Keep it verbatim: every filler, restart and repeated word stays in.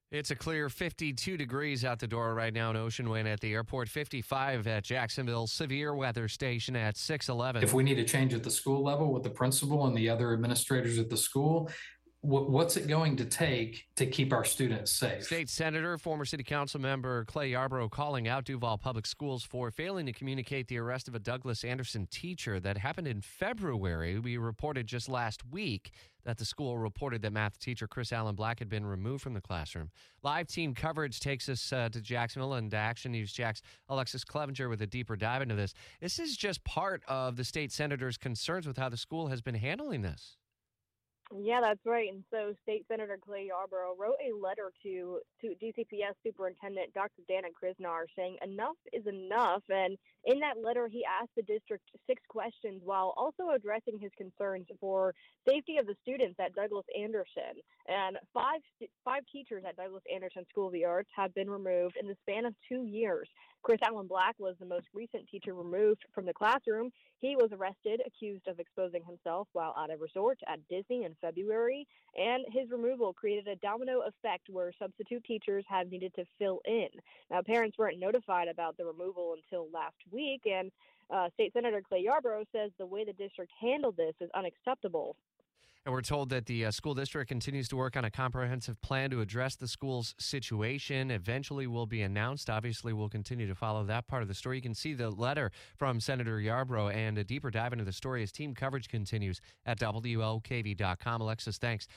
It's a clear fifty-two degrees out the door right now in Ocean Wind at the airport, fifty-five at Jacksonville Severe Weather Station at six eleven. If we need a change at the school level with the principal and the other administrators at the school, what's it going to take to keep our students safe? State Senator, former City Council member Clay Yarborough calling out Duval Public Schools for failing to communicate the arrest of a Douglas Anderson teacher that happened in February. We reported just last week that the school reported that math teacher Chris Allen Black had been removed from the classroom. Live team coverage takes us uh, to Jacksonville and Action News Jack's Alexis Clevenger with a deeper dive into this. This is just part of the state senator's concerns with how the school has been handling this. Yeah, that's right. And so State Senator Clay Yarborough wrote a letter to, to D C P S Superintendent Doctor Dana Krisnar saying enough is enough. And in that letter, he asked the district six questions while also addressing his concerns for safety of the students at Douglas Anderson. And five five teachers at Douglas Anderson School of the Arts have been removed in the span of two years. Chris Allen Black was the most recent teacher removed from the classroom. He was arrested, accused of exposing himself while at a resort at Disney in February, and his removal created a domino effect where substitute teachers have needed to fill in. Now, parents weren't notified about the removal until last week, and uh, State Senator Clay Yarborough says the way the district handled this is unacceptable. And we're told that the uh, school district continues to work on a comprehensive plan to address the school's situation. Eventually will be announced. Obviously, we'll continue to follow that part of the story. You can see the letter from Senator Yarborough and a deeper dive into the story as team coverage continues at W L K V dot com. Alexis, thanks.